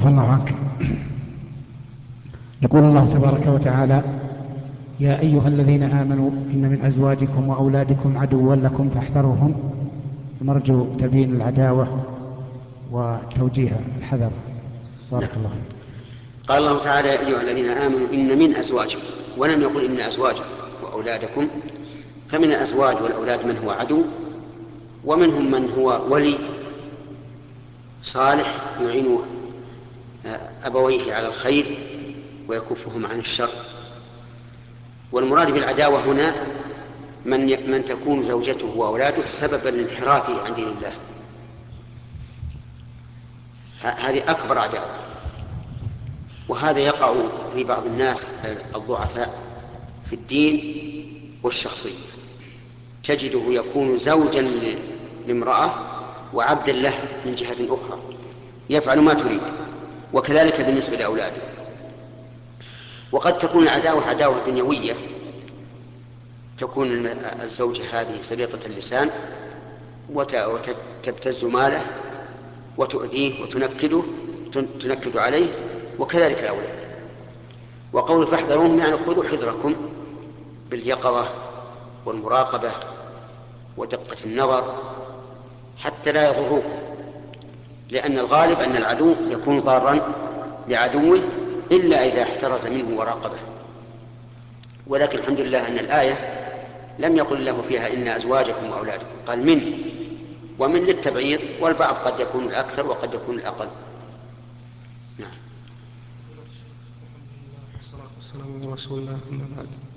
عفى الله عنك. يقول الله تبارك وتعالى: يا أيها الذين آمنوا إن من أزواجكم وأولادكم عدوا لكم فاحذروهم. نرجو تبيين العداوة وتوجيه الحذر. بارك الله فيك. قال الله تعالى: يا أيها الذين آمنوا إن من أزواجكم، ولم يقل إن أزواجكم وأولادكم. فمن الأزواج والأولاد من هو عدو، ومنهم من هو ولي صالح يعين أبويه على الخير ويكفهم عن الشر. والمراد بالعداوة هنا من تكون زوجته وأولاده سببا لانحرافه عن دين الله، هذه أكبر عداوة. وهذا يقع في بعض الناس الضعفاء في الدين والشخصية، تجده يكون زوجا لامرأة وعبدا له من جهة أخرى، يفعل ما تريد. وكذلك بالنسبة لأولاده. وقد تكون العداوة عداوة دنيوية، تكون الزوجة هذه سليطة اللسان وتبتز ماله وتؤذيه وتنكده تنكد عليه، وكذلك الأولاد. وقول فاحذروهم يعني خذوا حذركم باليقظة والمراقبة ودقة النظر حتى لا يضروكم، لأن الغالب أن العدو يكون ضارا لعدوه إلا إذا احترز منه وراقبه. ولكن الحمد لله أن الآية لم يقل له فيها إن أزواجكم وأولادكم، قال من، ومن للتبعيض، والبعض قد يكون الأكثر وقد يكون الأقل. نعم. والصلاة والسلام على رسول الله.